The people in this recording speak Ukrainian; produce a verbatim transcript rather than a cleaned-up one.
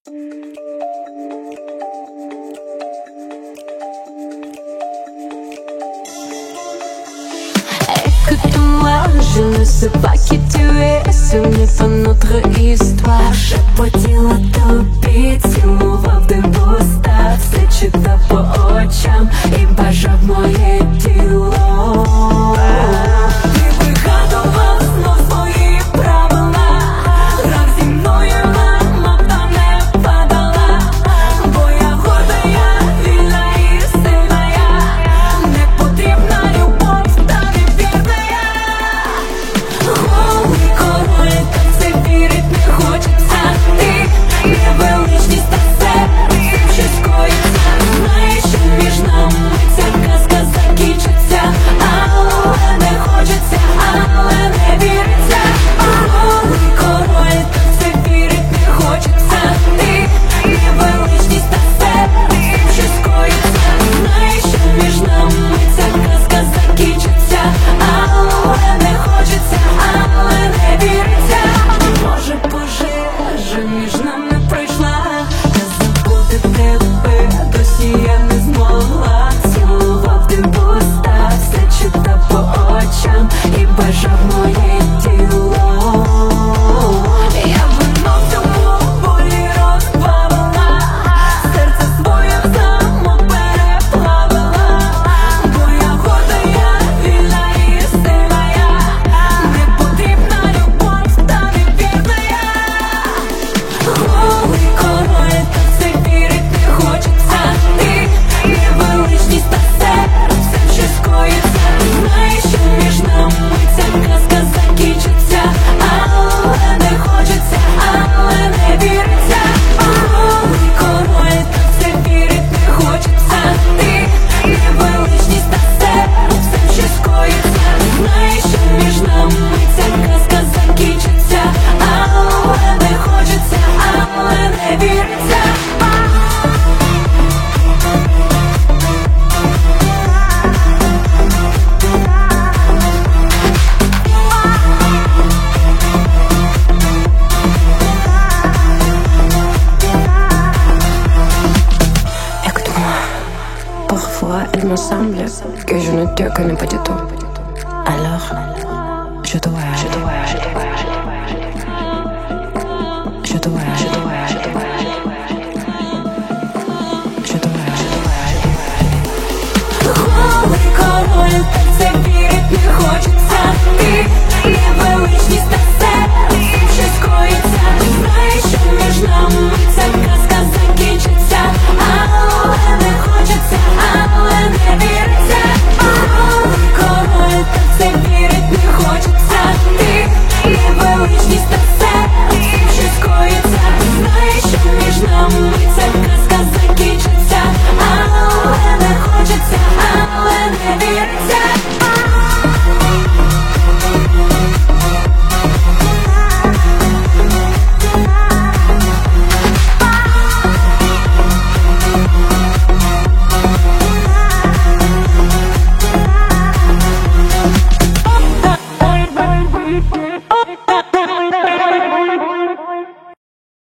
Écoute-moi, je ne sais pas qui tu es, ce n'est pas notre histoire. Шепотіла тобі, цілував диво став, все читав по очам і бажав моє тіло. Ти вигадував знов свої правила, грав зі мною, мама, та не падала, бо я горда, я вільна і сильна, я не потрібна любов, та не вірна я. Голий король, та в це вірить не хочеться. Ти невеличність, та все, всім щось коїться. Знаєш, що між нами ця казка закінчиться, але не хочеться, але не віриться. Голий король, та в це вірить не хочеться. Ти невеличність, та все, всім щось коїться. Знаєш, що між нами ця казка закінчиться, але не хочеться, але не віриться. Може, пожежа між нами пройшла, я забути тебе досі я не змогла. Цілував ти вуста, все читав по очам і бажав моє тіло. Я вино в цьому болі розбавила, серце своє в замок переплавила, бо я горда, я вільна і сильна, я не потрібна любов, та не вірна я. Голий король, та в це вірить не хочеться. Ти невеличність, та все, всім щось коїться. Знаєш, що між нами ця казка закінчиться, але не хочеться, але не віриться. Голий король, та в це вірить не хочеться. Ти невеличність, та все, всім щось коїться. Знаєш, що між нами ця казка закінчиться, але не хочеться, але не віриться. Écoute-moi, parfois il me semble que je ne te connais pas du tout. Alors,